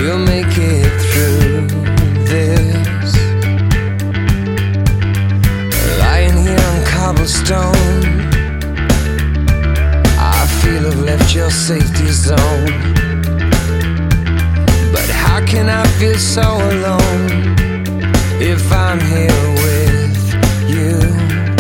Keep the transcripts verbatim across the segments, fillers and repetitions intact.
we'll make it through this. Lying here on cobblestone, I feel I've left your safety zone. But how can I feel so alone if I'm here with you?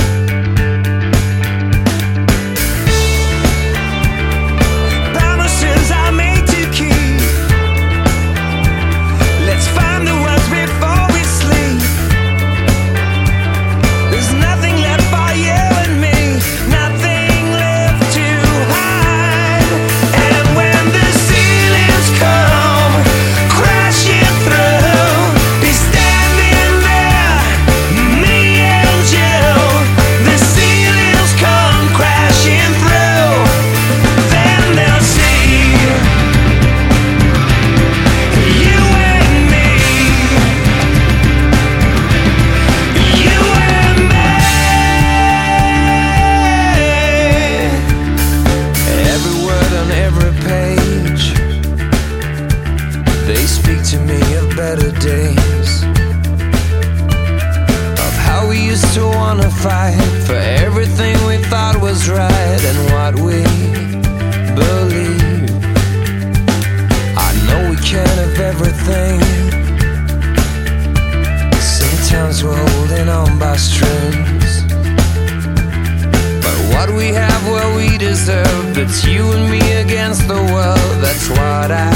They speak to me of better days, of how we used to wanna fight for everything we thought was right and what we believe. I know we can't have everything. Sometimes we're holding on by strings, but what we have, well, we deserve. It's you and me against the world, that's what I